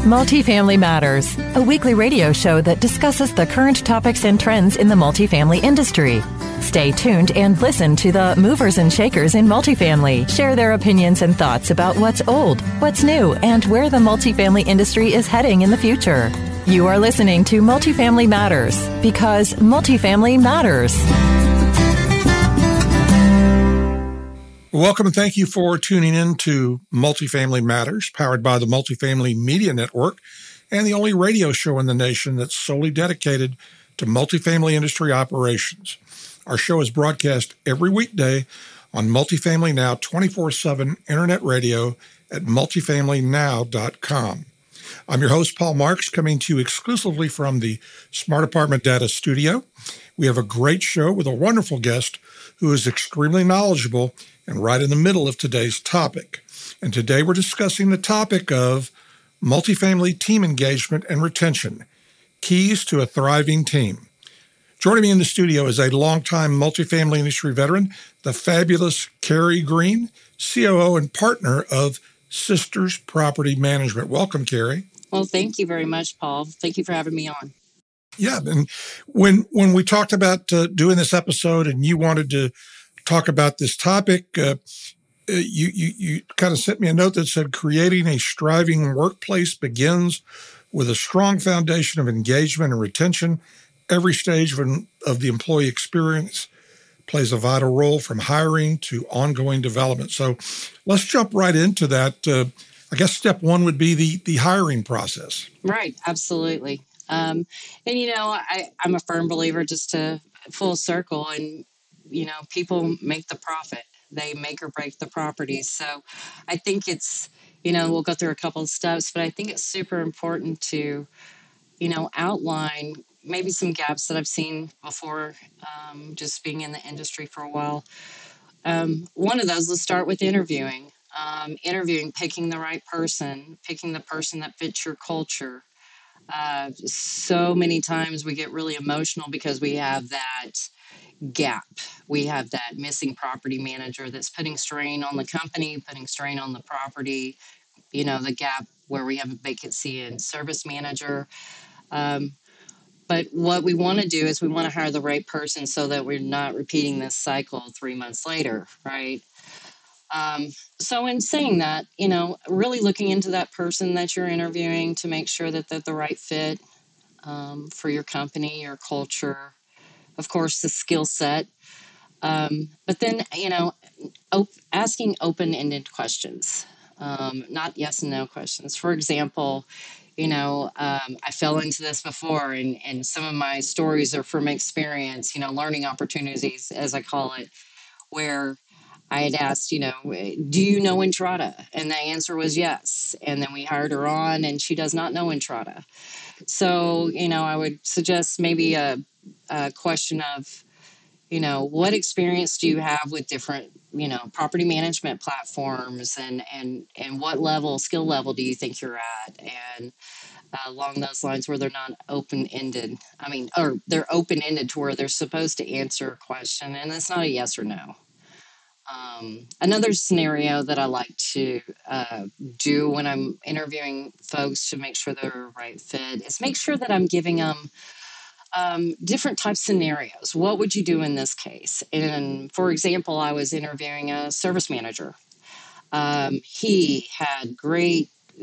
Multifamily Matters, a weekly radio show that discusses the current topics and trends in the multifamily industry. Stay tuned and listen to the movers and shakers in multifamily share their opinions and thoughts about what's old, what's new, and where the multifamily industry is heading in the future. You are listening to Multifamily Matters because multifamily matters. Welcome and thank you for tuning in to Multifamily Matters, powered by the Multifamily Media Network and the only radio show in the nation that's solely dedicated to multifamily industry operations. Our show is broadcast every weekday on Multifamily Now 24/7 internet radio at multifamilynow.com. I'm your host, Paul Marks, coming to you exclusively from the Smart Apartment Data Studio. We have a great show with a wonderful guest who is extremely knowledgeable and right in the middle of today's topic. And today we're discussing the topic of multifamily team engagement and retention, keys to a thriving team. Joining me in the studio is a longtime multifamily industry veteran, the fabulous Carrie Green, COO and partner of Sisters Property Management. Welcome, Carrie. Well, thank you very much, Paul. Thank you for having me on. Yeah, and when we talked about doing this episode and you wanted to talk about this topic, you kind of sent me a note that said creating a striving workplace begins with a strong foundation of engagement and retention. Every stage of the employee experience plays a vital role from hiring to ongoing development. So let's jump right into that. I guess step one would be the hiring process. Right, absolutely. And, I'm a firm believer just to full circle and, people make the profit. They make or break the properties. So I think it's, we'll go through a couple of steps, but I think it's super important to, outline maybe some gaps that I've seen before, just being in the industry for a while. One of those, let's start with interviewing. Picking the right person, picking the person that fits your culture. So many times we get really emotional because we have that gap. We have that missing property manager that's putting strain on the company, putting strain on the property, the gap where we have a vacancy in service manager. But what we want to do is we want to hire the right person so that we're not repeating this cycle 3 months later, right? So in saying that, really looking into that person that you're interviewing to make sure that they're the right fit for your company, your culture, of course, the skill set. But then, asking open-ended questions, not yes and no questions. For example, I fell into this before, and some of my stories are from experience, learning opportunities, as I call it, where I had asked, do you know Entrata? And the answer was yes. And then we hired her on, and she does not know Entrata. So, I would suggest maybe a question of, what experience do you have with different, property management platforms and what skill level do you think you're at? And along those lines where they're not open-ended. Or they're open-ended to where they're supposed to answer a question, and it's not a yes or no. Another scenario that I like to do when I'm interviewing folks to make sure they're a right fit is make sure that I'm giving them different types of scenarios. What would you do in this case? And for example, I was interviewing a service manager. He had great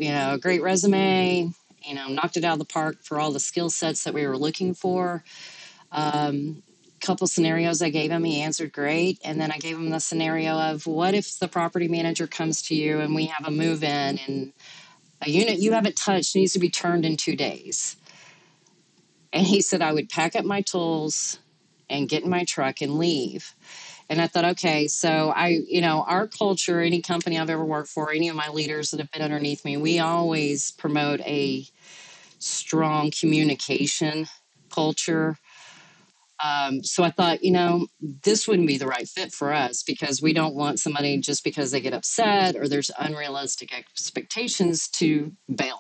resume, knocked it out of the park for all the skill sets that we were looking for. Couple scenarios I gave him, he answered great. And then I gave him the scenario of what if the property manager comes to you and we have a move-in and a unit you haven't touched needs to be turned in 2 days. And he said, I would pack up my tools and get in my truck and leave. And I thought, okay, so our culture, any company I've ever worked for, any of my leaders that have been underneath me, we always promote a strong communication culture. So I thought, this wouldn't be the right fit for us because we don't want somebody just because they get upset or there's unrealistic expectations to bail.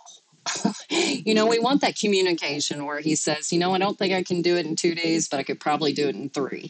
We want that communication where he says, I don't think I can do it in 2 days, but I could probably do it in 3.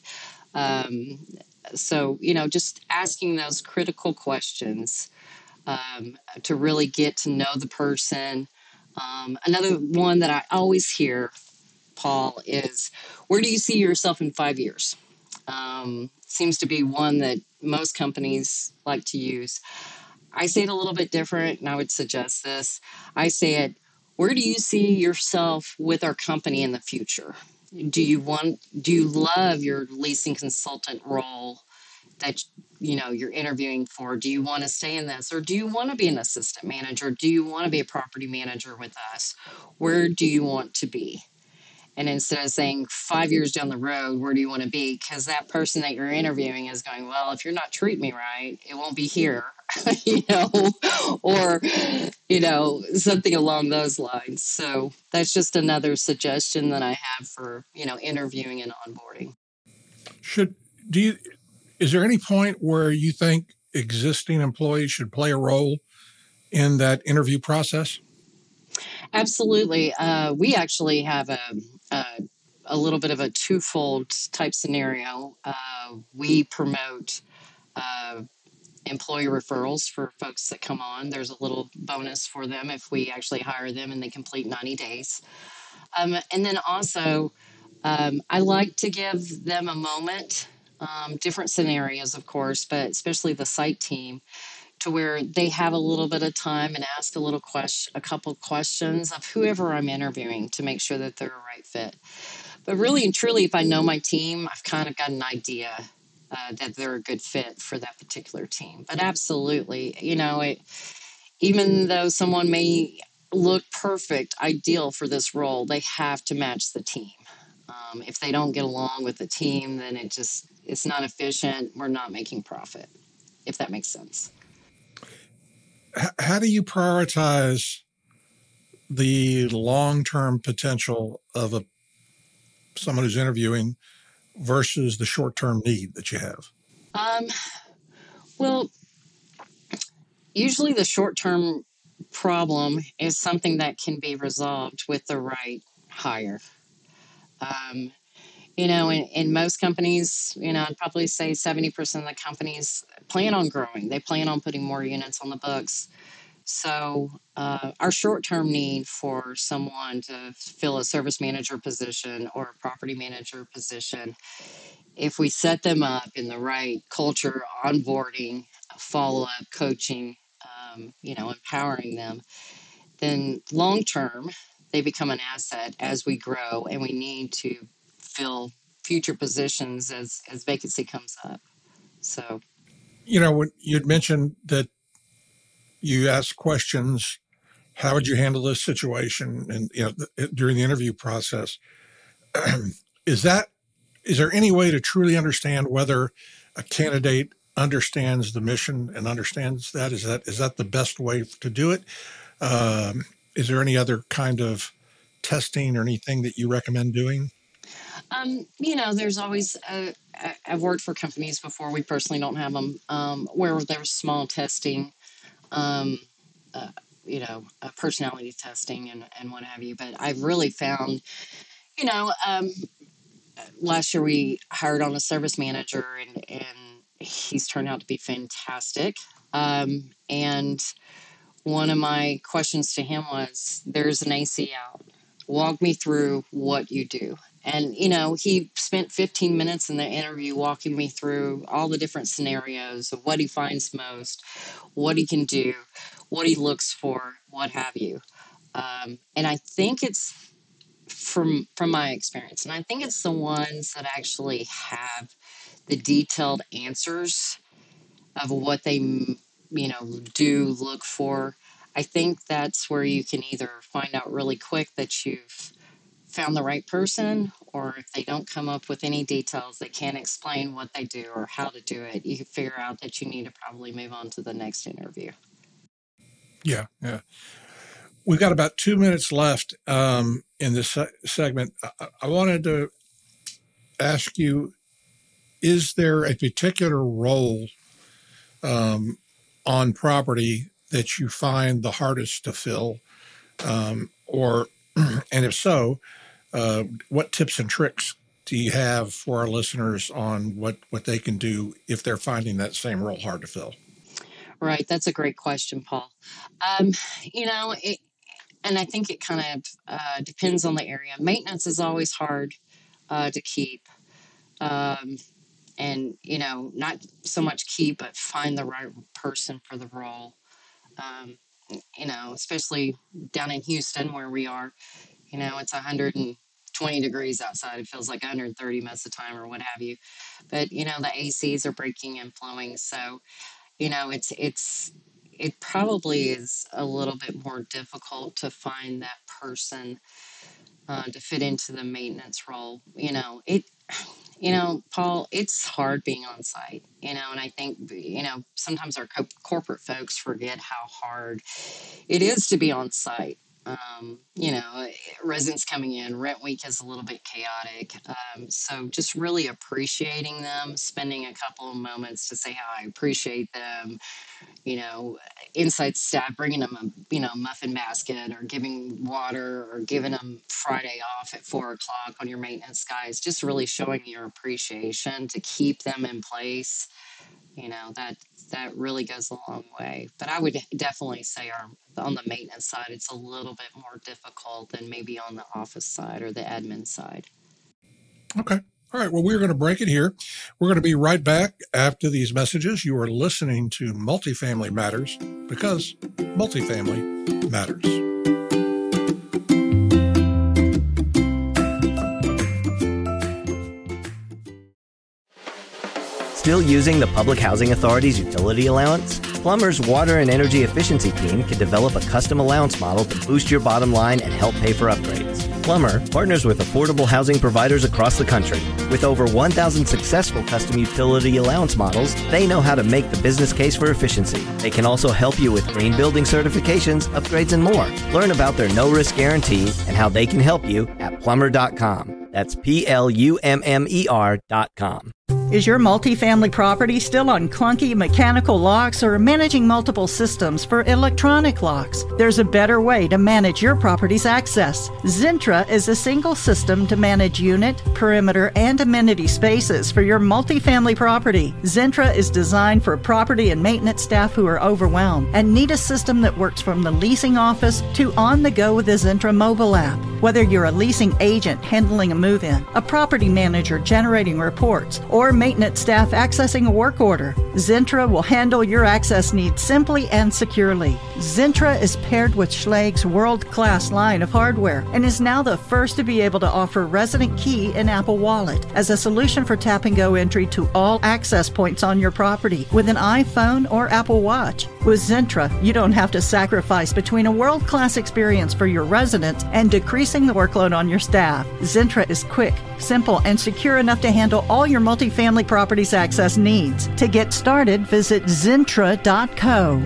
So, just asking those critical questions to really get to know the person, Another one that I always hear, Paul, is where do you see yourself in 5 years? Seems to be one that most companies like to use. I say it a little bit different, and I would suggest this. I say it, where do you see yourself with our company in the future? Do you love your leasing consultant role that you're interviewing for? Do you want to stay in this, or do you want to be an assistant manager? Do you want to be a property manager with us? Where do you want to be? And instead of saying 5 years down the road, where do you want to be? Because that person that you're interviewing is going, well, if you're not treating me right, it won't be here, or, something along those lines. So that's just another suggestion that I have for, interviewing and onboarding. Is there any point where you think existing employees should play a role in that interview process? Absolutely. We actually have a little bit of a twofold type scenario. We promote employee referrals for folks that come on. There's a little bonus for them if we actually hire them and they complete 90 days. And then also, I like to give them a moment, different scenarios, of course, but especially the site team, to where they have a little bit of time and ask a couple questions of whoever I'm interviewing to make sure that they're a right fit. But really and truly, if I know my team, I've kind of got an idea that they're a good fit for that particular team. But absolutely, even though someone may look perfect, ideal for this role, they have to match the team. If they don't get along with the team, then it's not efficient. We're not making profit, if that makes sense. How do you prioritize the long-term potential of someone who's interviewing versus the short-term need that you have? Well, usually the short-term problem is something that can be resolved with the right hire. In most companies, I'd probably say 70% of the companies plan on growing. They plan on putting more units on the books. So our short-term need for someone to fill a service manager position or a property manager position, if we set them up in the right culture, onboarding, follow-up, coaching, empowering them, then long-term, they become an asset as we grow and we need to fill future positions as vacancy comes up. So, when you'd mentioned that you ask questions, how would you handle this situation? And during the interview process, is there any way to truly understand whether a candidate understands the mission and understands that? Is that the best way to do it? Is there any other kind of testing or anything that you recommend doing? There's always, I've worked for companies before, we personally don't have them, where there's small testing, personality testing and what have you. But I've really found, last year we hired on a service manager and he's turned out to be fantastic. And one of my questions to him was, there's an AC out. Walk me through what you do. And, he spent 15 minutes in the interview walking me through all the different scenarios of what he finds most, what he can do, what he looks for, what have you. And I think it's from my experience, and I think it's the ones that actually have the detailed answers of what they, do look for. I think that's where you can either find out really quick that you've found the right person, or if they don't come up with any details, they can't explain what they do or how to do it, you can figure out that you need to probably move on to the next interview. Yeah. We've got about 2 minutes left in this segment. I wanted to ask you, is there a particular role on property that you find the hardest to fill? And if so, what tips and tricks do you have for our listeners on what they can do if they're finding that same role hard to fill? Right. That's a great question, Paul. and I think it kind of depends on the area. Maintenance is always hard to keep. And, not so much keep, but find the right person for the role. Especially down in Houston where we are, it's 120 degrees outside. It feels like 130 most of the time or what have you. But, the ACs are breaking and flowing. So, it probably is a little bit more difficult to find that person to fit into the maintenance role. Paul, it's hard being on site, and I think, sometimes our corporate folks forget how hard it is to be on site. Residents coming in, rent week is a little bit chaotic. So just really appreciating them, spending a couple of moments to say how I appreciate them, inside staff bringing them a muffin basket or giving water or giving them Friday off at 4:00 on your maintenance guys, just really showing your appreciation to keep them in place. That really goes a long way. But I would definitely say on the maintenance side, it's a little bit more difficult than maybe on the office side or the admin side. Okay. All right. Well, we're going to break it here. We're going to be right back after these messages. You are listening to Multifamily Matters because multifamily matters. Still using the Public Housing Authority's utility allowance? Plumber's Water and Energy Efficiency team can develop a custom allowance model to boost your bottom line and help pay for upgrades. Plumber partners with affordable housing providers across the country. With over 1,000 successful custom utility allowance models, they know how to make the business case for efficiency. They can also help you with green building certifications, upgrades, and more. Learn about their no-risk guarantee and how they can help you at plumber.com. That's PLUMMER.com. Is your multifamily property still on clunky mechanical locks or managing multiple systems for electronic locks? There's a better way to manage your property's access. Zentra is a single system to manage unit, perimeter, and amenity spaces for your multifamily property. Zentra is designed for property and maintenance staff who are overwhelmed and need a system that works from the leasing office to on the go with the Zentra mobile app. Whether you're a leasing agent handling a move-in, a property manager generating reports, or maintenance staff accessing a work order, Zentra will handle your access needs simply and securely. Zentra is paired with Schlag's world-class line of hardware and is now the first to be able to offer Resident Key and Apple Wallet as a solution for tap-and-go entry to all access points on your property with an iPhone or Apple Watch. With Zentra, you don't have to sacrifice between a world-class experience for your residents and decreasing the workload on your staff. Zentra is quick, simple, and secure enough to handle all your multifamily properties access needs. To get started, visit Zentra.co,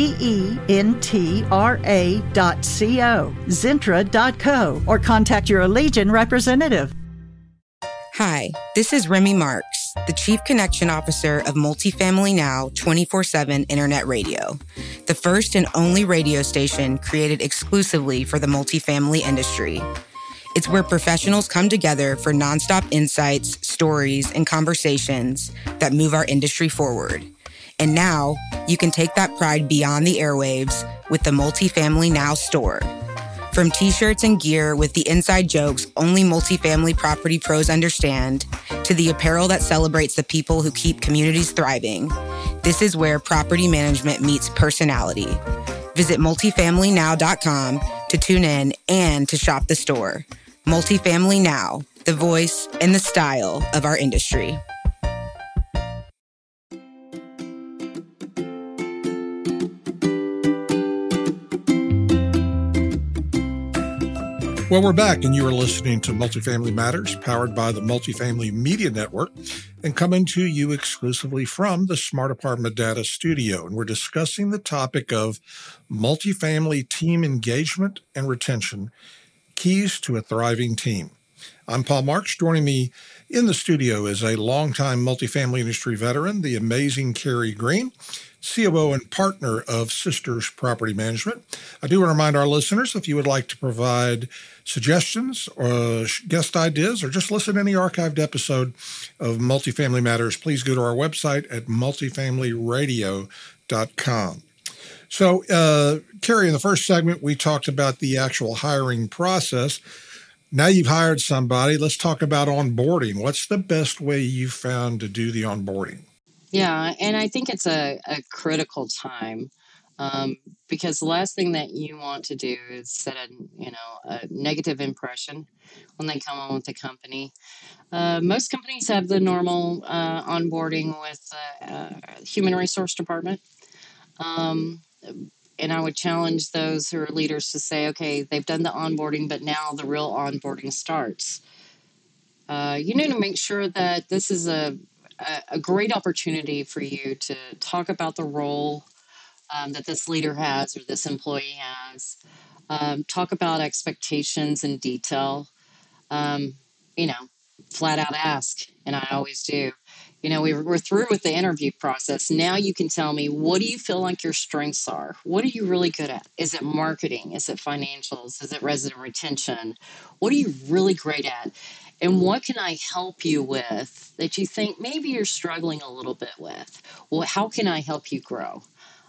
Zentra.co, Zentra.co, or contact your Allegiant representative. Hi, this is Remy Marks, the Chief Connection Officer of Multifamily Now 24/7 Internet Radio, the first and only radio station created exclusively for the multifamily industry. It's where professionals come together for nonstop insights, stories, and conversations that move our industry forward. And now, you can take that pride beyond the airwaves with the Multifamily Now store. From t-shirts and gear with the inside jokes only multifamily property pros understand, to the apparel that celebrates the people who keep communities thriving, this is where property management meets personality. Visit multifamilynow.com to tune in and to shop the store. Multifamily Now, the voice and the style of our industry. Well, we're back, and you are listening to Multifamily Matters, powered by the Multifamily Media Network, and coming to you exclusively from the Smart Apartment Data Studio. And we're discussing the topic of multifamily team engagement and retention, keys to a thriving team. I'm Paul Marks. Joining me in the studio is a longtime multifamily industry veteran, the amazing Carrie Green, COO and partner of Sisters Property Management. I do want to remind our listeners, if you would like to provide suggestions or guest ideas or just listen to any archived episode of Multifamily Matters, please go to our website at multifamilyradio.com. So, Carrie, in the first segment, we talked about the actual hiring process. Now you've hired somebody. Let's talk about onboarding. What's the best way you've found to do the onboarding? Yeah, and I think it's a critical time, because the last thing that you want to do is set a negative impression when they come on with the company. Most companies have the normal onboarding with human resource department. Um, and I would challenge those who are leaders to say, okay, they've done the onboarding, but now the real onboarding starts. You need to make sure that this is a great opportunity for you to talk about the role that this leader has or this employee has. Talk about expectations in detail. Um, you know, flat out ask, and I always do. We're through with the interview process. Now you can tell me, what do you feel like your strengths are? What are you really good at? Is it marketing? Is it financials? Is it resident retention? What are you really great at? And what can I help you with that you think maybe you're struggling a little bit with? Well, how can I help you grow?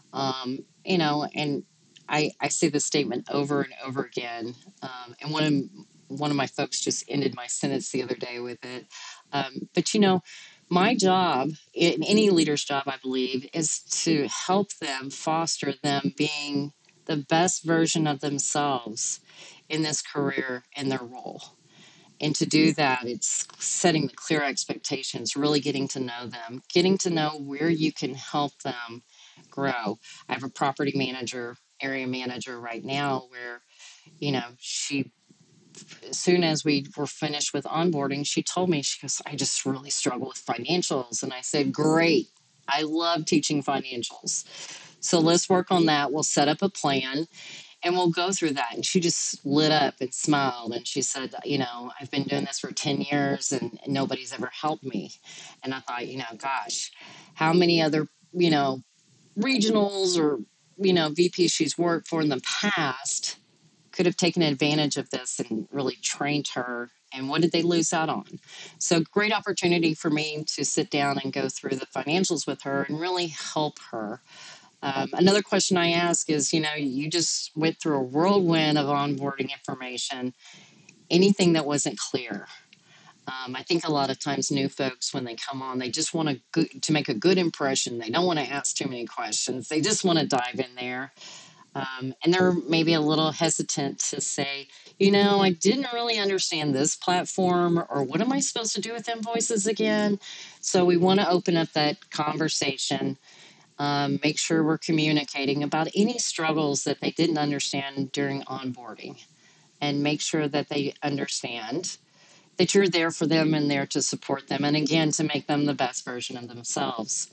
And I say this statement over and over again. And one of my folks just ended my sentence the other day with it. But my job, in any leader's job, I believe, is to help them foster them being the best version of themselves in this career and their role. And to do that, it's setting the clear expectations, really getting to know them, getting to know where you can help them grow. I have a property manager, area manager right now where, she, as soon as we were finished with onboarding, she told me, she goes, I just really struggle with financials. And I said, great. I love teaching financials. So let's work on that. We'll set up a plan and we'll go through that. And she just lit up and smiled. And she said, I've been doing this for 10 years and nobody's ever helped me. And I thought, gosh, how many other, regionals or, VPs she's worked for in the past could have taken advantage of this and really trained her. And what did they lose out on? So great opportunity for me to sit down and go through the financials with her and really help her. Another question I ask is, you just went through a whirlwind of onboarding information, anything that wasn't clear. I think a lot of times new folks, when they come on, they just want to make a good impression. They don't want to ask too many questions. They just want to dive in there. And they're maybe a little hesitant to say, I didn't really understand this platform, or what am I supposed to do with invoices again? So we want to open up that conversation. Make sure we're communicating about any struggles that they didn't understand during onboarding, and make sure that they understand that you're there for them and there to support them. And again, to make them the best version of themselves.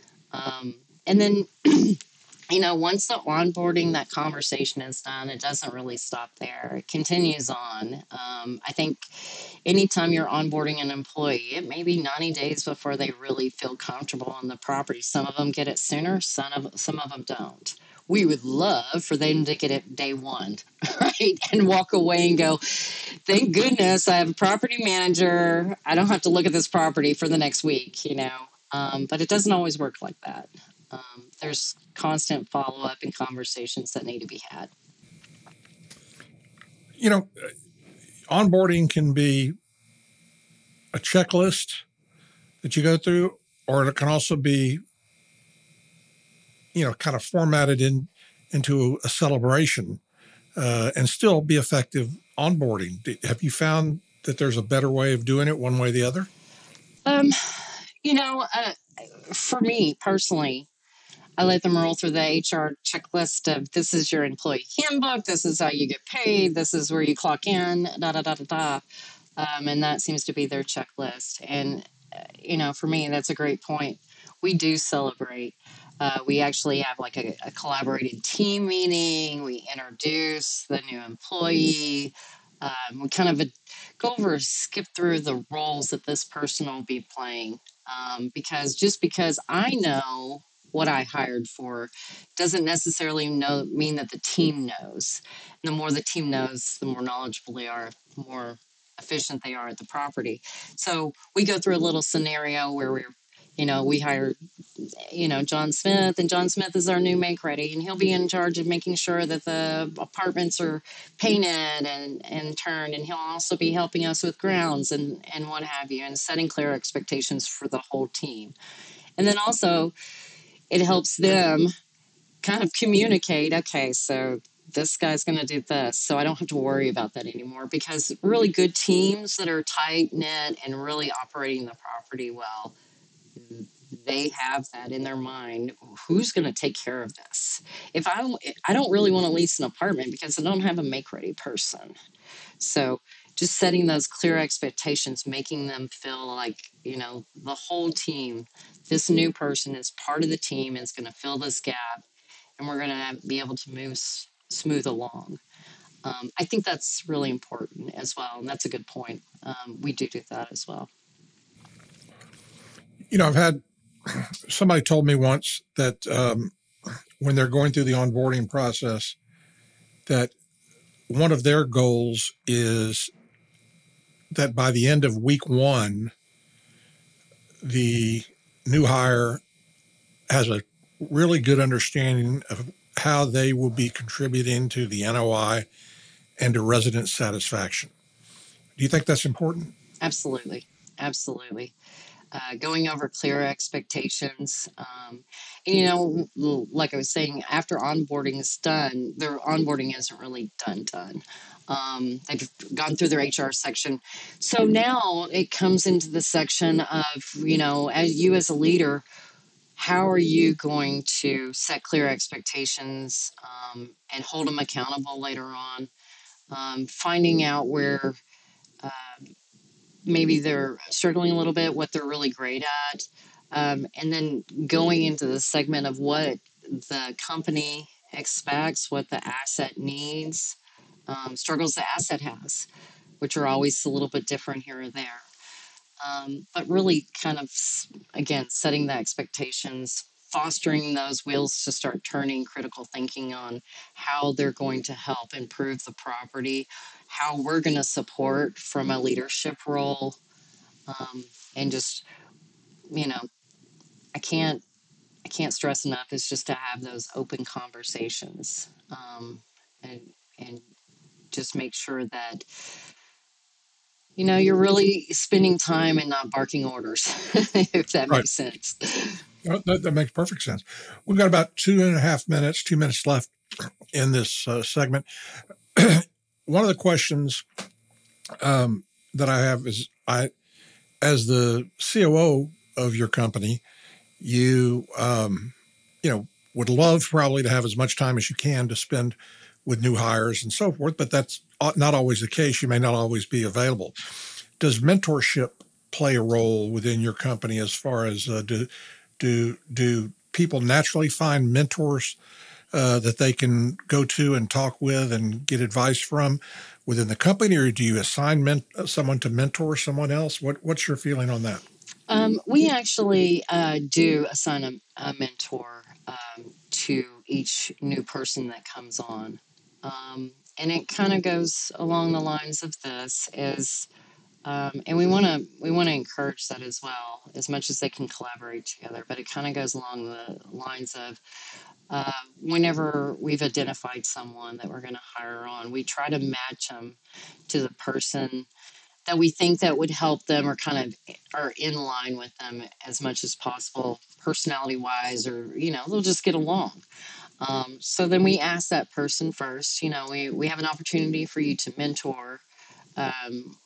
And then, once the onboarding, that conversation is done, it doesn't really stop there. It continues on. I think anytime you're onboarding an employee, it may be 90 days before they really feel comfortable on the property. Some of them get it sooner, some of them don't. We would love for them to get it day one, right? And walk away and go, thank goodness I have a property manager. I don't have to look at this property for the next week, But it doesn't always work like that. There's constant follow-up and conversations that need to be had. Onboarding can be a checklist that you go through, or it can also be, kind of formatted into a celebration and still be effective onboarding. Have you found that there's a better way of doing it, one way or the other? For me personally, I let them roll through the HR checklist of, this is your employee handbook, this is how you get paid, this is where you clock in, and that seems to be their checklist. And, for me, that's a great point. We do celebrate. We actually have like a collaborated team meeting. We introduce the new employee. We kind of skip through the roles that this person will be playing. Because I know what I hired for doesn't necessarily mean that the team knows. And the more the team knows, the more knowledgeable they are, the more efficient they are at the property. So we go through a little scenario where we're, We hired, John Smith, and John Smith is our new make ready, and he'll be in charge of making sure that the apartments are painted and turned, and he'll also be helping us with grounds and what have you, and setting clear expectations for the whole team. And then also it helps them kind of communicate, okay, so this guy's going to do this, so I don't have to worry about that anymore, because really good teams that are tight knit and really operating the property well, they have that in their mind. Who's going to take care of this? If I don't really want to lease an apartment because I don't have a make ready person. So just setting those clear expectations, making them feel like, the whole team, this new person is part of the team and is going to fill this gap, and we're going to be able to move smooth along. I think that's really important as well. And that's a good point. We do that as well. I've had somebody told me once that when they're going through the onboarding process, that one of their goals is that by the end of week 1, the new hire has a really good understanding of how they will be contributing to the NOI and to resident satisfaction. Do you think that's important? Absolutely. Going over clear expectations. Like I was saying, after onboarding is done, their onboarding isn't really done. They've gone through their HR section. So now it comes into the section of, as you as a leader, how are you going to set clear expectations and hold them accountable later on? Finding out where maybe they're struggling a little bit, what they're really great at, and then going into the segment of what the company expects, what the asset needs, struggles the asset has, which are always a little bit different here or there. But really kind of, again, setting the expectations, fostering those wheels to start turning, critical thinking on how they're going to help improve the property, how we're going to support from a leadership role, and just, I can't stress enough is just to have those open conversations, and just make sure that you're really spending time and not barking orders, if that makes sense. That makes perfect sense. We've got about 2 minutes left in this segment. One of the questions that I have is, as the COO of your company, you would love probably to have as much time as you can to spend with new hires and so forth, but that's not always the case. You may not always be available. Does mentorship play a role within your company as far as do people naturally find mentors that they can go to and talk with and get advice from within the company, or do you assign someone to mentor someone else? What's your feeling on that? We actually do assign a mentor to each new person that comes on. And it kind of goes along the lines of this is, and we want to encourage that as well, as much as they can collaborate together. But it kind of goes along the lines of whenever we've identified someone that we're going to hire on, we try to match them to the person that we think that would help them or kind of are in line with them as much as possible, personality wise, or, they'll just get along. So then we ask that person first, we have an opportunity for you to mentor. How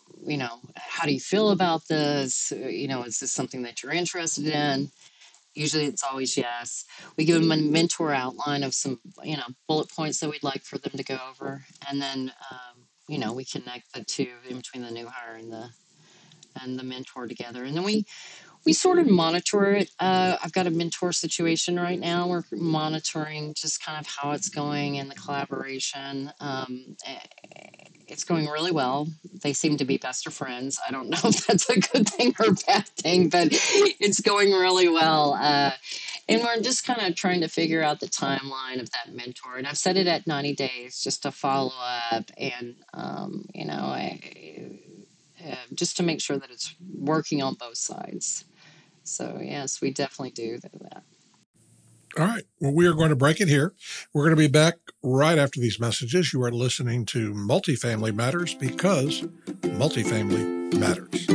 do you feel about this? Is this something that you're interested in? Usually it's always yes. We give them a mentor outline of some, bullet points that we'd like for them to go over. And then, we connect the two in between the new hire and the mentor together. And then we sort of monitor it. I've got a mentor situation right now. We're monitoring just kind of how it's going and the collaboration. It's going really well. They seem to be best of friends. I don't know if that's a good thing or a bad thing, but it's going really well. And we're just kind of trying to figure out the timeline of that mentor. And I've set it at 90 days just to follow up and, just to make sure that it's working on both sides. So yes, we definitely do that. All right. Well, we are going to break it here. We're going to be back right after these messages. You are listening to Multifamily Matters because multifamily matters.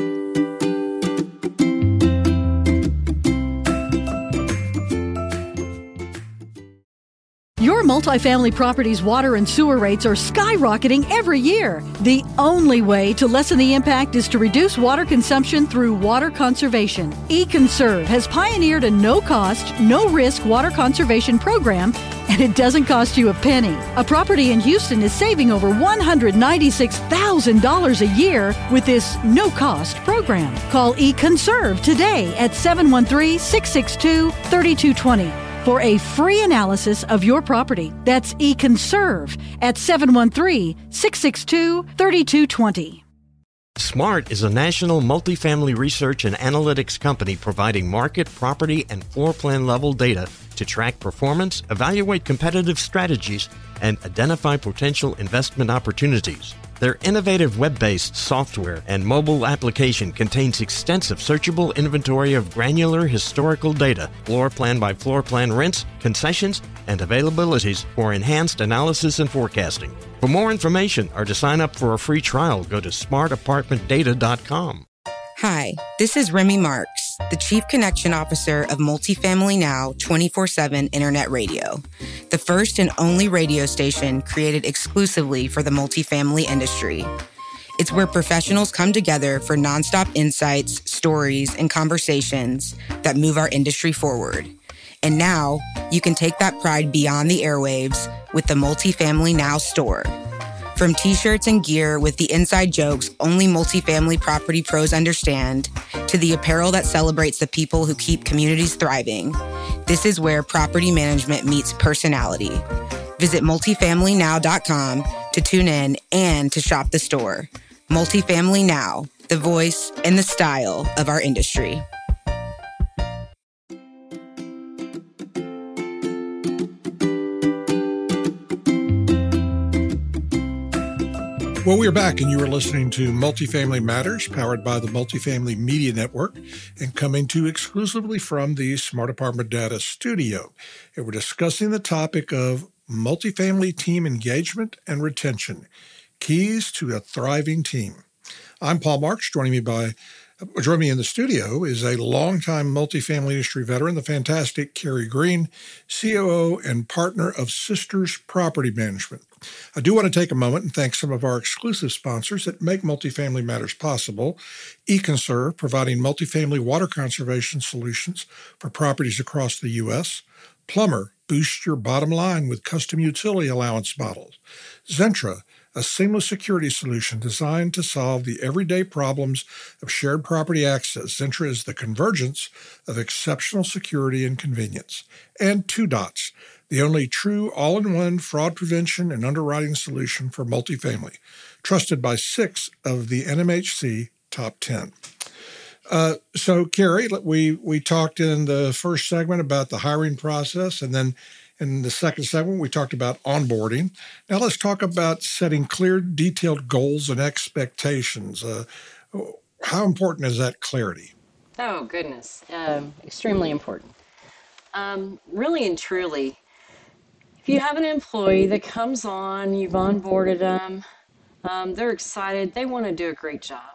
Your multifamily property's water and sewer rates are skyrocketing every year. The only way to lessen the impact is to reduce water consumption through water conservation. eConserve has pioneered a no-cost, no-risk water conservation program, and it doesn't cost you a penny. A property in Houston is saving over $196,000 a year with this no-cost program. Call eConserve today at 713-662-3220. for a free analysis of your property. That's eConserve at 713-662-3220. SMART is a national multifamily research and analytics company providing market, property, and floor plan level data to track performance, evaluate competitive strategies, and identify potential investment opportunities. Their innovative web-based software and mobile application contains extensive searchable inventory of granular historical data, floor plan by floor plan rents, concessions, and availabilities for enhanced analysis and forecasting. For more information or to sign up for a free trial, go to smartapartmentdata.com. Hi, this is Remy Marks, the Chief Connection Officer of Multifamily Now 24/7 Internet Radio, the first and only radio station created exclusively for the multifamily industry. It's where professionals come together for nonstop insights, stories, and conversations that move our industry forward. And now, you can take that pride beyond the airwaves with the Multifamily Now store. From t-shirts and gear with the inside jokes only multifamily property pros understand, to the apparel that celebrates the people who keep communities thriving, this is where property management meets personality. Visit multifamilynow.com to tune in and to shop the store. Multifamily Now, the voice and the style of our industry. Well, we're back, and you are listening to Multifamily Matters, powered by the Multifamily Media Network, and coming to exclusively from the Smart Apartment Data studio. And we're discussing the topic of multifamily team engagement and retention, keys to a thriving team. I'm Paul Marks. Joining me in the studio is a longtime multifamily industry veteran, the fantastic Carrie Green, COO and partner of Sisters Property Management. I do want to take a moment and thank some of our exclusive sponsors that make Multifamily Matters possible. eConserve, providing multifamily water conservation solutions for properties across the U.S. Plumber, boost your bottom line with custom utility allowance models. Zentra, a seamless security solution designed to solve the everyday problems of shared property access. Zentra is the convergence of exceptional security and convenience. And Two Dots, the only true all-in-one fraud prevention and underwriting solution for multifamily, trusted by 6 of the NMHC top 10. So, Carrie, we talked in the first segment about the hiring process, and then in the second segment, we talked about onboarding. Now let's talk about setting clear, detailed goals and expectations. How important is that clarity? Oh, goodness. Extremely important. Really and truly, if you have an employee that comes on, you've onboarded them, they're excited, they want to do a great job.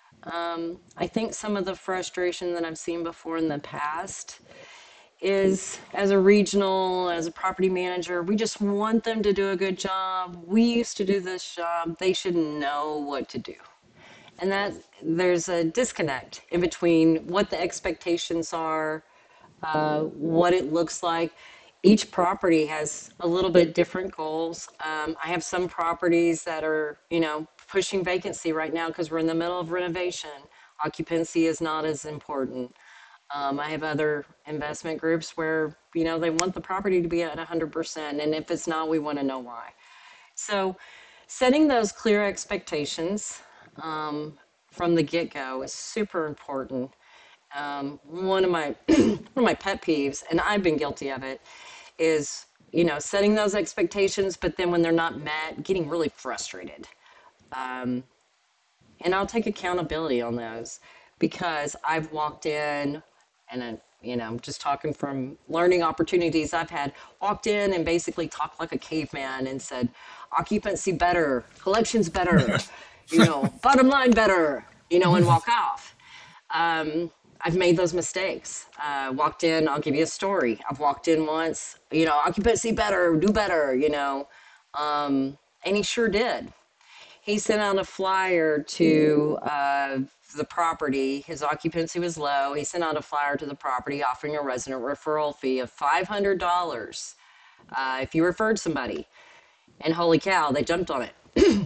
I think some of the frustration that I've seen before in the past is, as a regional, as a property manager, we just want them to do a good job. We used to do this job. They should know what to do. And that there's a disconnect in between what the expectations are, what it looks like. Each property has a little bit different goals. I have some properties that are, pushing vacancy right now because we're in the middle of renovation. Occupancy is not as important. I have other investment groups where, they want the property to be at 100%. And if it's not, we want to know why. So setting those clear expectations from the get-go is super important. One of my pet peeves, and I've been guilty of it, is, setting those expectations, but then when they're not met, getting really frustrated. And I'll take accountability on those because I've walked in and just talking from learning opportunities I've had, walked in and basically talked like a caveman and said, occupancy better, collections better, bottom line better, and walk off. I've made those mistakes. Walked in, I'll give you a story. I've walked in once, occupancy better, do better, and he sure did. He sent out a flyer to the property. His occupancy was low. He sent out a flyer to the property offering a resident referral fee of $500 if you referred somebody. And holy cow, they jumped on it.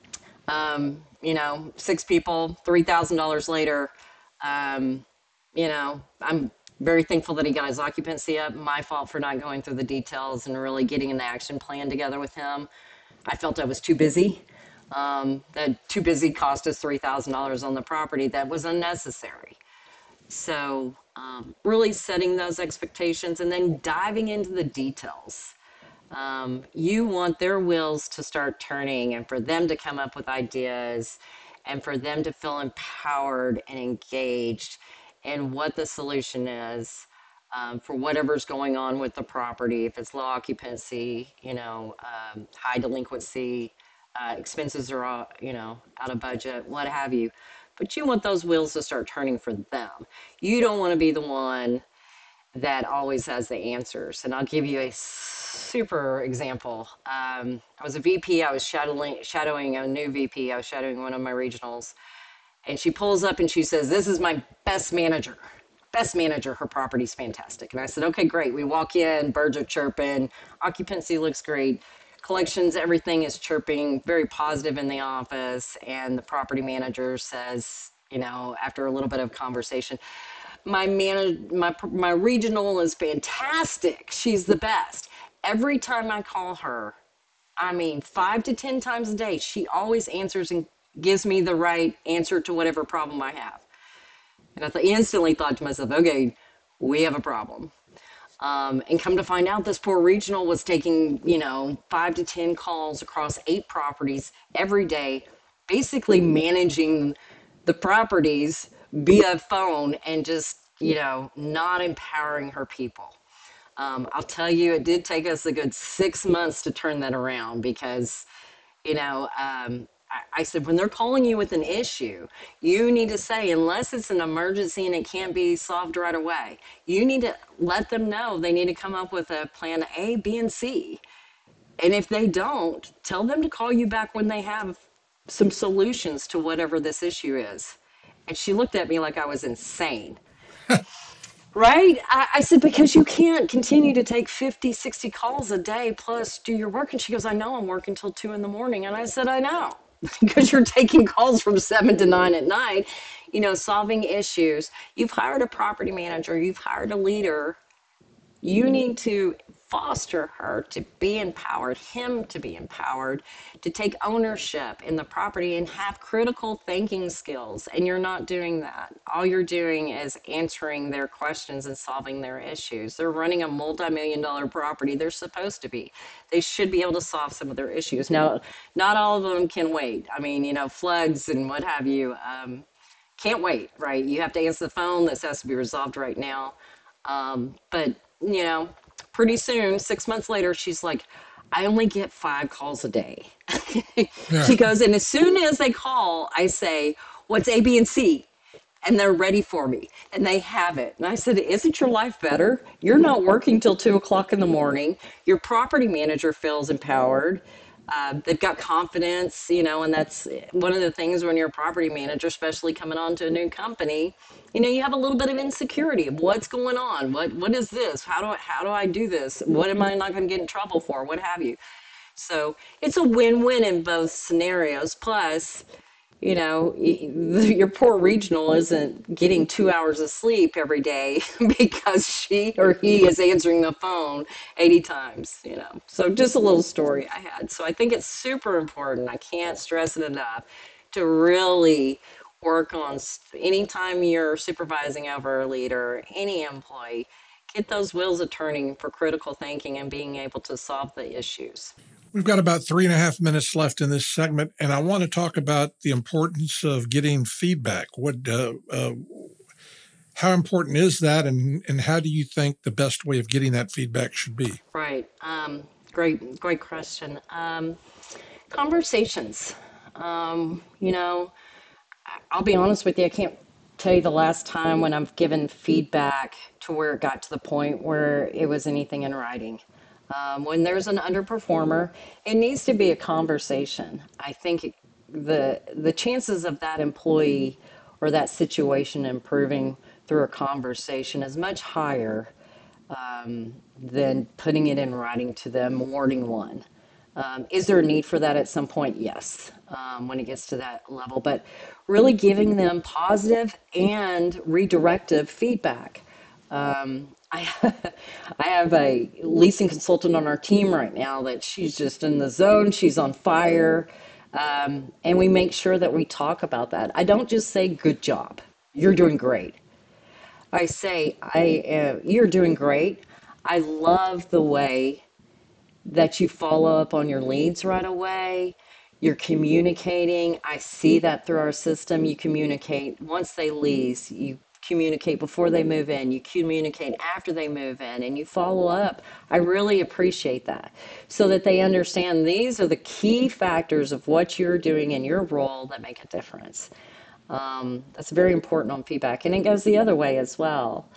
6 people, $3,000 later. I'm very thankful that he got his occupancy up. My fault for not going through the details and really getting an action plan together with him. I felt I was too busy. That too busy cost us $3,000 on the property that was unnecessary. So really setting those expectations and then diving into the details. You want their wheels to start turning and for them to come up with ideas and for them to feel empowered and engaged in what the solution is for whatever's going on with the property. If it's low occupancy, high delinquency, expenses are, out of budget, what have you. But you want those wheels to start turning for them. You don't want to be the one that always has the answers. And I'll give you a super example. I was a VP. I was shadowing a new VP. I was shadowing one of my regionals. And she pulls up and she says, "This is my best manager. Best manager. Her property's fantastic." And I said, "Okay, great." We walk in, birds are chirping, occupancy looks great. Collections, everything is chirping, very positive in the office. And the property manager says, after a little bit of conversation, my regional is fantastic. She's the best. Every time I call her, 5 to 10 times a day, she always answers and gives me the right answer to whatever problem I have. And I instantly thought to myself, okay, we have a problem. And come to find out, this poor regional was taking, 5 to 10 calls across 8 properties every day, basically managing the properties via phone and just, not empowering her people. I'll tell you, it did take us a good 6 months to turn that around because, I said, when they're calling you with an issue, you need to say, unless it's an emergency and it can't be solved right away, you need to let them know they need to come up with a plan A, B, and C. And if they don't, tell them to call you back when they have some solutions to whatever this issue is. And she looked at me like I was insane. Right? I said, because you can't continue to take 50, 60 calls a day plus do your work. And she goes, "I know, I'm working till 2 a.m. And I said, "I know." Because you're taking calls from 7 to 9 at night, solving issues. You've hired a property manager. You've hired a leader. You need to foster her to be empowered, him to be empowered, to take ownership in the property and have critical thinking skills. And you're not doing that. All you're doing is answering their questions and solving their issues. They're running a multi-million-dollar property. They're supposed to be. They should be able to solve some of their issues. Now, not all of them can wait. Floods and what have you can't wait, right? You have to answer the phone. This has to be resolved right now. But pretty soon, 6 months later, she's like, "I only get 5 calls a day." Yeah. She goes, and as soon as they call, I say, "What's A, B, and C?" And they're ready for me, and they have it. And I said, "Isn't your life better? You're not working till 2 o'clock in the morning. Your property manager feels empowered. They've got confidence, and that's one of the things when you're a property manager, especially coming on to a new company, you have a little bit of insecurity of what's going on. What is this? How do I do this? What am I not going to get in trouble for? What have you?" So it's a win-win in both scenarios. Plus, your poor regional isn't getting 2 hours of sleep every day because she or he is answering the phone 80 times, So just a little story I had. So I think it's super important. I can't stress it enough to really work on, anytime you're supervising over a leader, any employee, get those wheels a turning for critical thinking and being able to solve the issues. We've got about 3.5 minutes left in this segment, and I want to talk about the importance of getting feedback. How important is that, and how do you think the best way of getting that feedback should be? Right. Great question. Conversations. I'll be honest with you, I can't tell you the last time when I've given feedback to where it got to the point where it was anything in writing. When there's an underperformer, it needs to be a conversation. I think the chances of that employee or that situation improving through a conversation is much higher than putting it in writing to them, warning one. Is there a need for that at some point? Yes, when it gets to that level. But really giving them positive and redirective feedback. I have a leasing consultant on our team right now that she's just in the zone. She's on fire. And we make sure that we talk about that. I don't just say, good job, you're doing great. I say, you're doing great. I love the way that you follow up on your leads right away. You're communicating. I see that through our system. You communicate once they lease. You communicate before they move in. You communicate after they move in, and you follow up. I really appreciate that, so that they understand these are the key factors of what you're doing in your role that make a difference. That's very important on feedback, and it goes the other way as well.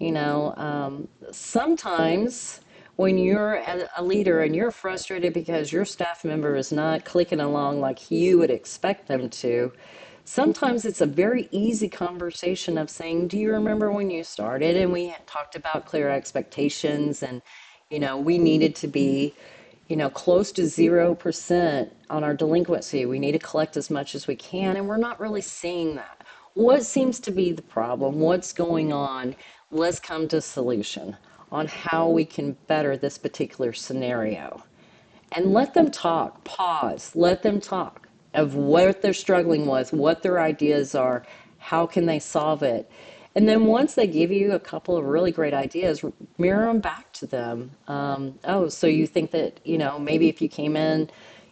Sometimes when you're a leader and you're frustrated because your staff member is not clicking along like you would expect them to, sometimes it's a very easy conversation of saying, do you remember when you started and we had talked about clear expectations and, we needed to be, close to 0% on our delinquency. We need to collect as much as we can, and we're not really seeing that. What seems to be the problem? What's going on? Let's come to a solution on how we can better this particular scenario. And let them talk, pause, let them talk of what they're struggling with, what their ideas are, how can they solve it. And then once they give you a couple of really great ideas, mirror them back to them. So you think that, maybe if you came in,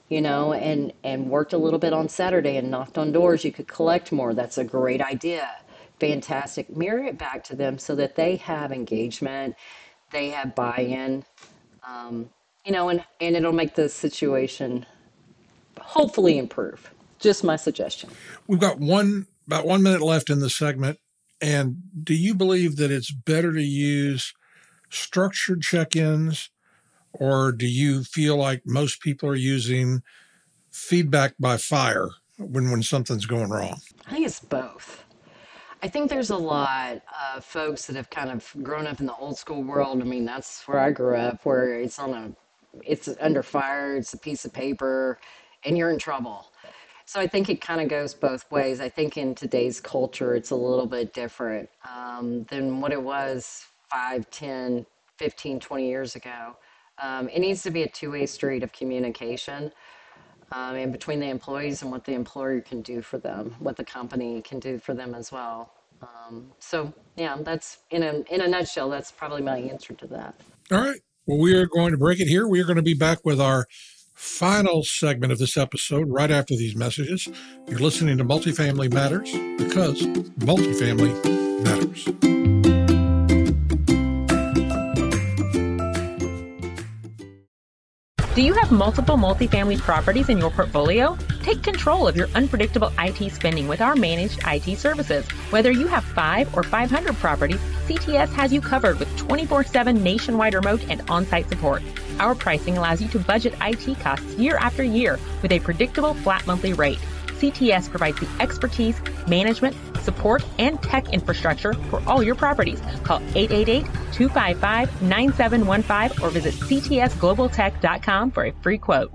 and worked a little bit on Saturday and knocked on doors, you could collect more. That's a great idea. Fantastic. Mirror it back to them so that they have engagement, they have buy-in, and it'll make the situation hopefully improve. Just my suggestion. We've got about 1 minute left in the segment. And do you believe that it's better to use structured check-ins, or do you feel like most people are using feedback by fire when something's going wrong? I think it's both. I think there's a lot of folks that have kind of grown up in the old school world. I mean, that's where I grew up, where it's under fire, it's a piece of paper, and you're in trouble. So I think it kind of goes both ways. I think in today's culture, it's a little bit different than what it was 5, 10, 15, 20 years ago. It needs to be a two-way street of communication and between the employees and what the employer can do for them, what the company can do for them as well. That's in a nutshell, that's probably my answer to that. All right. Well, we are going to break it here. We are going to be back with our final segment of this episode right after these messages. You're listening to Multifamily Matters, because multifamily matters. Do you have multiple multifamily properties in your portfolio? Take control of your unpredictable IT spending with our managed IT services. Whether you have 5 or 500 properties, CTS has you covered with 24/7 nationwide remote and on-site support. Our pricing allows you to budget IT costs year after year with a predictable flat monthly rate. CTS provides the expertise, management, support, and tech infrastructure for all your properties. Call 888-255-9715 or visit ctsglobaltech.com for a free quote.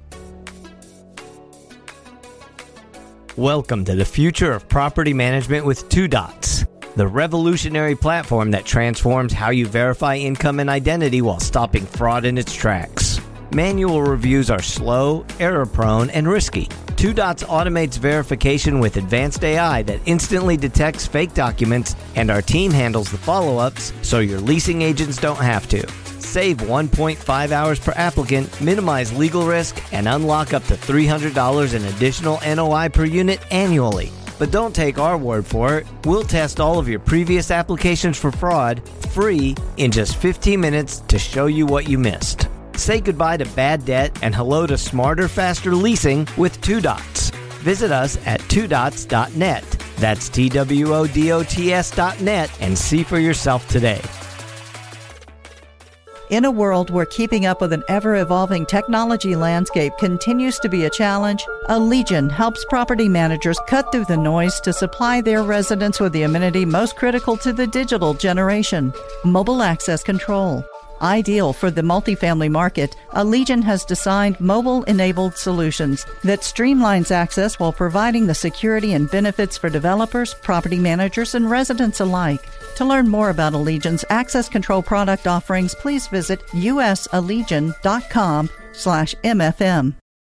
Welcome to the future of property management with 2Dots, the revolutionary platform that transforms how you verify income and identity while stopping fraud in its tracks. Manual reviews are slow, error-prone, and risky. 2Dots automates verification with advanced AI that instantly detects fake documents, and our team handles the follow-ups so your leasing agents don't have to. Save 1.5 hours per applicant, minimize legal risk, and unlock up to $300 in additional NOI per unit annually. But don't take our word for it. We'll test all of your previous applications for fraud free in just 15 minutes to show you what you missed. Say goodbye to bad debt and hello to smarter, faster leasing with 2 Dots. Visit us at 2dots.net. That's TWODOTS.net and see for yourself today. In a world where keeping up with an ever-evolving technology landscape continues to be a challenge, Allegion helps property managers cut through the noise to supply their residents with the amenity most critical to the digital generation: mobile access control. Ideal for the multifamily market, Allegion has designed mobile-enabled solutions that streamlines access while providing the security and benefits for developers, property managers, and residents alike. To learn more about Allegion's access control product offerings, please visit usallegion.com/MFM.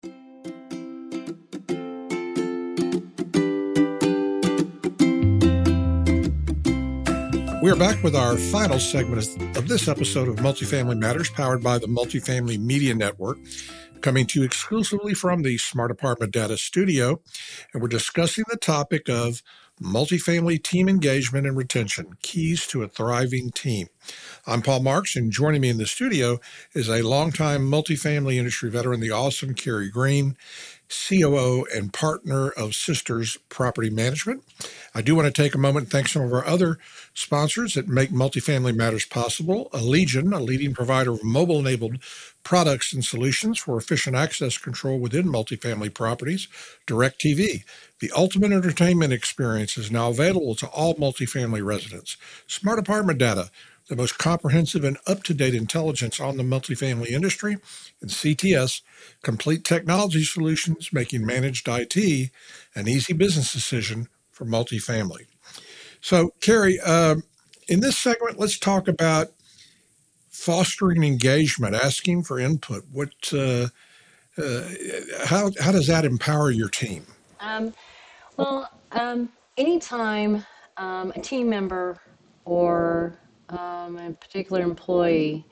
We are back with our final segment of this episode of Multifamily Matters, powered by the Multifamily Media Network, coming to you exclusively from the Smart Apartment Data Studio. And we're discussing the topic of multifamily team engagement and retention, keys to a thriving team. I'm Paul Marks, and joining me in the studio is a longtime multifamily industry veteran, the awesome Carrie Green, COO and partner of Sisters Property Management. I do want to take a moment and thank some of our other sponsors that make Multifamily Matters possible. Allegion, a leading provider of mobile-enabled products and solutions for efficient access control within multifamily properties. DirecTV, the ultimate entertainment experience, is now available to all multifamily residents. Smart Apartment Data, the most comprehensive and up-to-date intelligence on the multifamily industry. And CTS, complete technology solutions, making managed IT an easy business decision for multifamily. So, Carrie, in this segment, let's talk about fostering engagement, asking for input. How does that empower your team? Anytime a team member or a particular employee,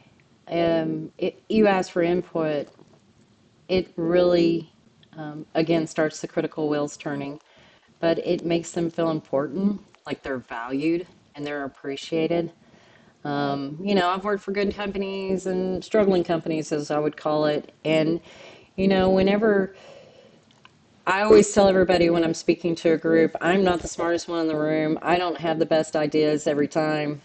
you ask for input, it really, again, starts the critical wheels turning. But it makes them feel important, like they're valued and they're appreciated. I've worked for good companies and struggling companies, as I would call it. And, whenever I always tell everybody when I'm speaking to a group, I'm not the smartest one in the room. I don't have the best ideas every time.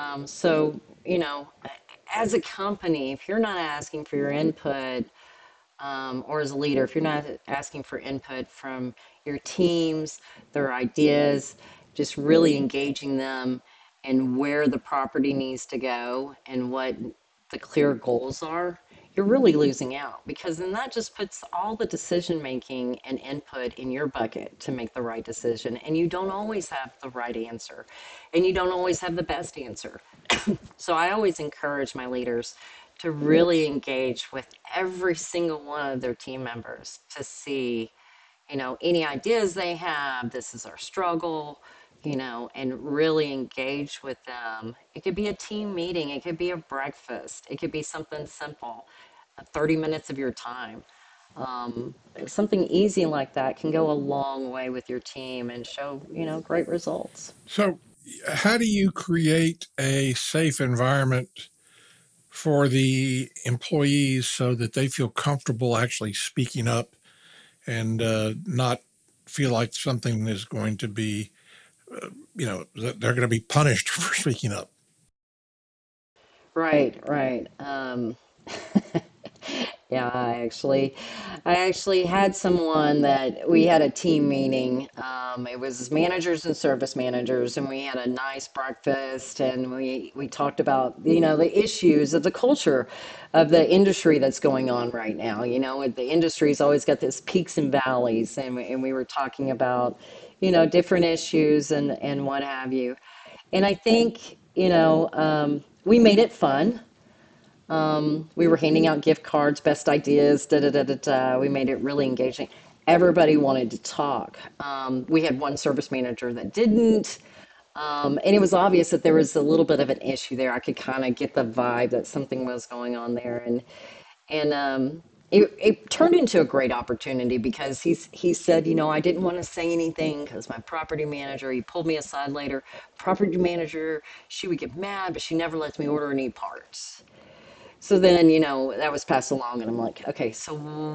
As a company, if you're not asking for your input, or as a leader, if you're not asking for input from your teams, their ideas, just really engaging them in where the property needs to go and what the clear goals are, you're really losing out, because then that just puts all the decision making and input in your bucket to make the right decision. And you don't always have the right answer, and you don't always have the best answer. So I always encourage my leaders to really engage with every single one of their team members to see, any ideas they have. This is our struggle, and really engage with them. It could be a team meeting. It could be a breakfast. It could be something simple, 30 minutes of your time. Something easy like that can go a long way with your team and show, great results. So how do you create a safe environment for the employees so that they feel comfortable actually speaking up and not feel like something is going to be, that they're going to be punished for speaking up? Right. Yeah, I actually had someone that we had a team meeting. It was managers and service managers, and we had a nice breakfast, and we talked about, the issues of the culture of the industry that's going on right now. The industry's always got this peaks and valleys, and we were talking about, different issues and what have you. And I think, we made it fun. We were handing out gift cards, best ideas, We made it really engaging. Everybody wanted to talk. We had one service manager that didn't. And it was obvious that there was a little bit of an issue there. I could kind of get the vibe that something was going on there. And it turned into a great opportunity because he said, I didn't want to say anything because my property manager, he pulled me aside later. Property manager, she would get mad, but she never lets me order any parts. So then, that was passed along, and I'm like, okay, so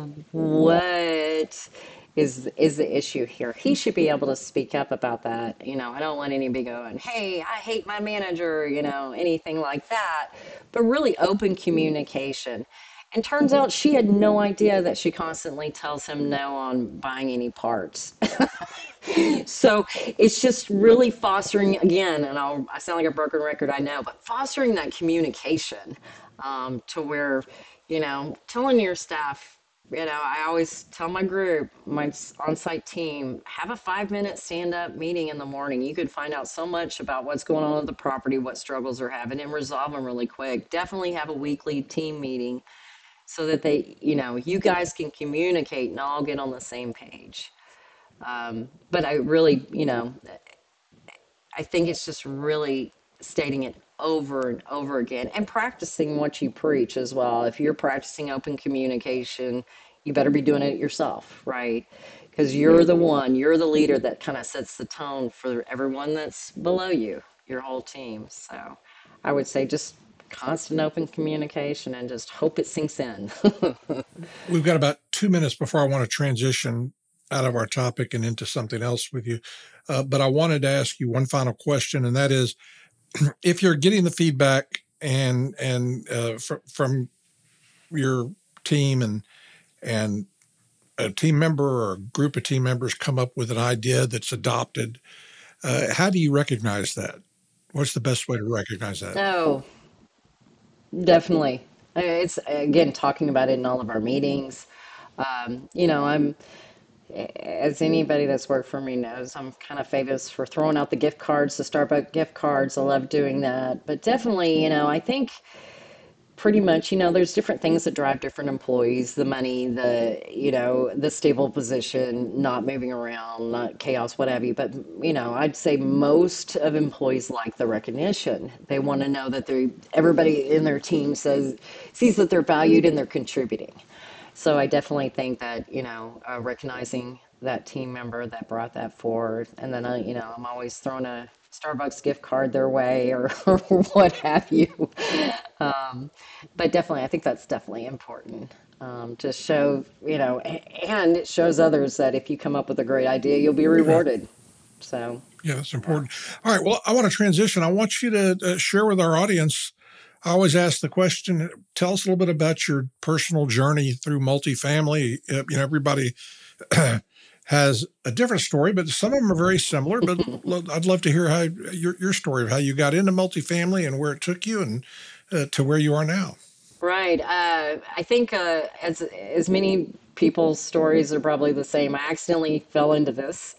what is the issue here? He should be able to speak up about that. I don't want anybody going, hey, I hate my manager, anything like that. But really open communication. And turns out she had no idea that she constantly tells him no on buying any parts. So it's just really fostering, again, and I sound like a broken record, I know, but fostering that communication to where, telling your staff, I always tell my group, my on-site team, have a 5-minute stand-up meeting in the morning. You could find out so much about what's going on with the property, what struggles they're having, and resolve them really quick. Definitely have a weekly team meeting so that they, you guys can communicate and all get on the same page. But I really, I think it's just really stating it over and over again and practicing what you preach as well. If you're practicing open communication, you better be doing it yourself, right? Because you're the leader that kind of sets the tone for everyone that's below you, your whole team. So I would say just constant open communication and just hope it sinks in. We've got about 2 minutes before I want to transition out of our topic and into something else with you. But I wanted to ask you one final question, and that is, if you're getting the feedback and from your team and a team member or a group of team members come up with an idea that's adopted, how do you recognize that? What's the best way to recognize that? Oh, definitely. It's, again, talking about it in all of our meetings. As anybody that's worked for me knows, I'm kind of famous for throwing out the gift cards, the Starbucks gift cards. I love doing that. But definitely, I think pretty much, there's different things that drive different employees, the money, the stable position, not moving around, not chaos, what have you. But, I'd say most of employees like the recognition. They want to know that everybody in their team sees that they're valued and they're contributing. So I definitely think that, recognizing that team member that brought that forward, and then, I'm always throwing a Starbucks gift card their way or what have you. But definitely, I think that's definitely important to show, and it shows others that if you come up with a great idea, you'll be rewarded. So. Yeah, that's important. All right. Well, I want to transition. I want you to share with our audience. I always ask the question, tell us a little bit about your personal journey through multifamily. Everybody has a different story, but some of them are very similar. But I'd love to hear how your story of how you got into multifamily and where it took you and to where you are now. Right. I think as many people's stories are probably the same. I accidentally fell into this.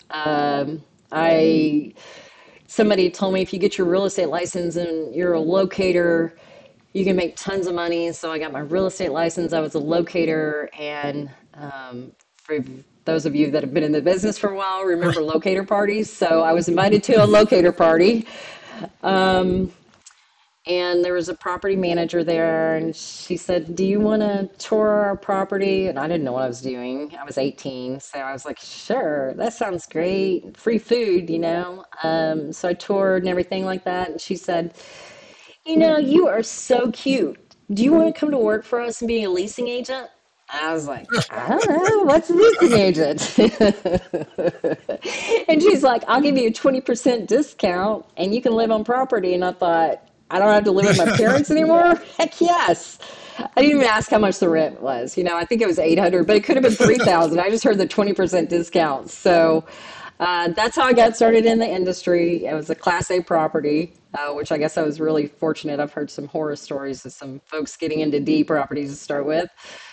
Somebody told me if you get your real estate license and you're a locator, you can make tons of money. So I got my real estate license. I was a locator. And for those of you that have been in the business for a while, remember locator parties. So I was invited to a locator party. And there was a property manager there. And she said, do you want to tour our property? And I didn't know what I was doing. I was 18. So I was like, sure, that sounds great. Free food, So I toured and everything like that. And she said, you are so cute. Do you want to come to work for us and be a leasing agent? I was like, I don't know. What's a leasing agent? And she's like, I'll give you a 20% discount and you can live on property. And I thought, I don't have to live with my parents anymore? Heck yes. I didn't even ask how much the rent was. I think it was $800, but it could have been $3,000. I just heard the 20% discount. So that's how I got started in the industry. It was a Class A property, which I guess I was really fortunate. I've heard some horror stories of some folks getting into D properties to start with.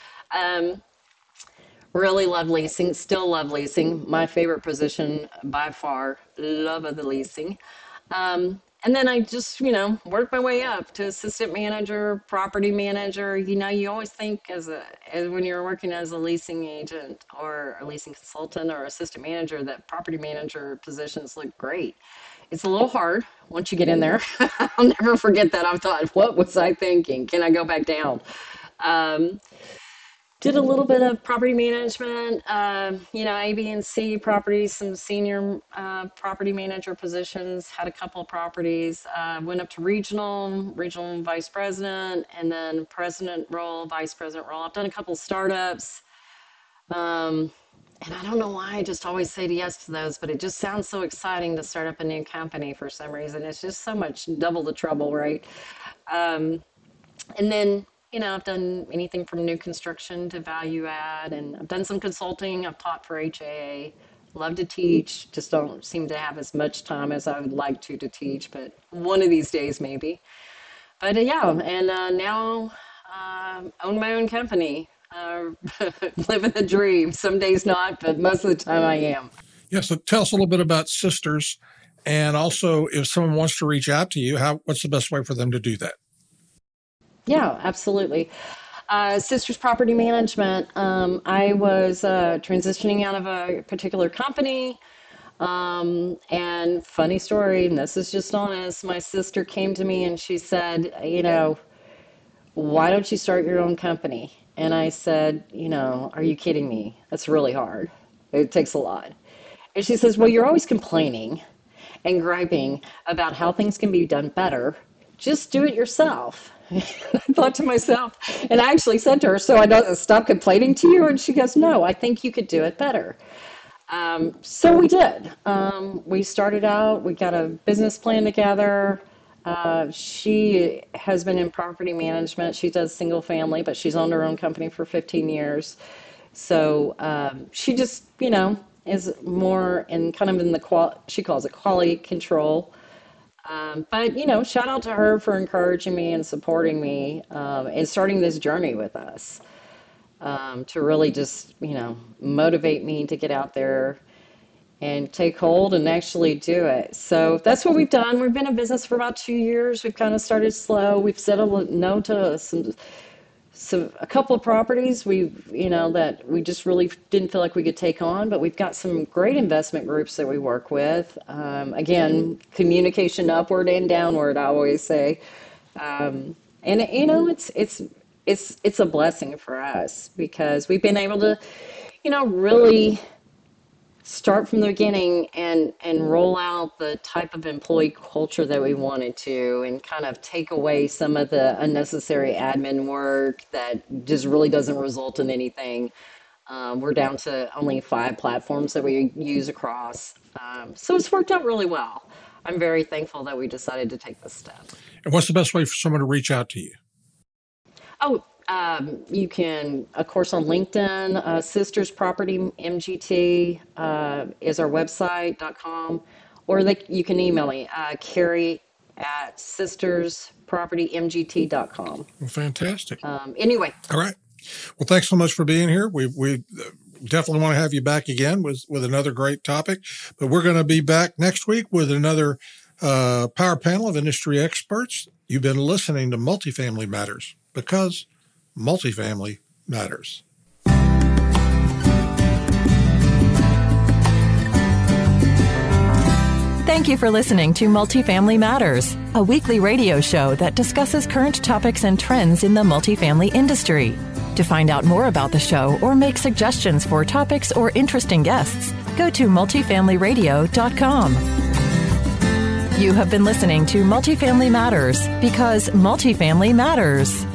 Really love leasing, still love leasing. My favorite position by far, love of the leasing. And then I just, worked my way up to assistant manager, property manager. You always think as when you're working as a leasing agent or a leasing consultant or assistant manager that property manager positions look great. It's a little hard once you get in there. I'll never forget that. I thought, what was I thinking? Can I go back down? Did a little bit of property management, A, B, and C properties, some senior property manager positions, had a couple of properties, went up to regional vice president, and then president role, vice president role. I've done a couple of startups. And I don't know why I just always say yes to those, but it just sounds so exciting to start up a new company for some reason. It's just so much double the trouble, right? And then, I've done anything from new construction to value add, and I've done some consulting. I've taught for HAA. Love to teach, just don't seem to have as much time as I would like to teach, but one of these days maybe. But now own my own company. Living the dream. Some days not, but most of the time I am. Yeah, so tell us a little bit about Sisters, and also if someone wants to reach out to you, what's the best way for them to do that? Yeah, absolutely. Sisters Property Management. I was transitioning out of a particular company, and funny story, and this is just honest, my sister came to me and she said, why don't you start your own company? And I said, are you kidding me? That's really hard. It takes a lot. And she says, well, you're always complaining and griping about how things can be done better. Just do it yourself. I thought to myself, and I actually said to her, so I don't stop complaining to you? And she goes, no, I think you could do it better. So we did. We started out, we got a business plan together. She has been in property management. She does single family, but she's owned her own company for 15 years. So she just, is more in kind of in the she calls it quality control. But, shout out to her for encouraging me and supporting me and starting this journey with us to really just, motivate me to get out there and take hold and actually do it. So that's what we've done. We've been in business for about 2 years. We've kind of started slow. We've said no to a couple of properties that we just really didn't feel like we could take on, but we've got some great investment groups that we work with. Again, communication upward and downward, I always say. And it's a blessing for us because we've been able to, really start from the beginning and roll out the type of employee culture that we wanted to and kind of take away some of the unnecessary admin work that just really doesn't result in anything. We're down to only 5 platforms that we use across. So it's worked out really well. I'm very thankful that we decided to take this step. And what's the best way for someone to reach out to you? You can, of course, on LinkedIn, Sisters Property MGT is our website.com, or you can email me, Carrie@sisterspropertymgt.com. Well, fantastic. Anyway. All right. Well, thanks so much for being here. We definitely want to have you back again with another great topic, but we're going to be back next week with another power panel of industry experts. You've been listening to Multifamily Matters because multifamily matters. Thank you for listening to Multifamily Matters, a weekly radio show that discusses current topics and trends in the multifamily industry. To find out more about the show or make suggestions for topics or interesting guests, go to multifamilyradio.com. You have been listening to Multifamily Matters because multifamily matters.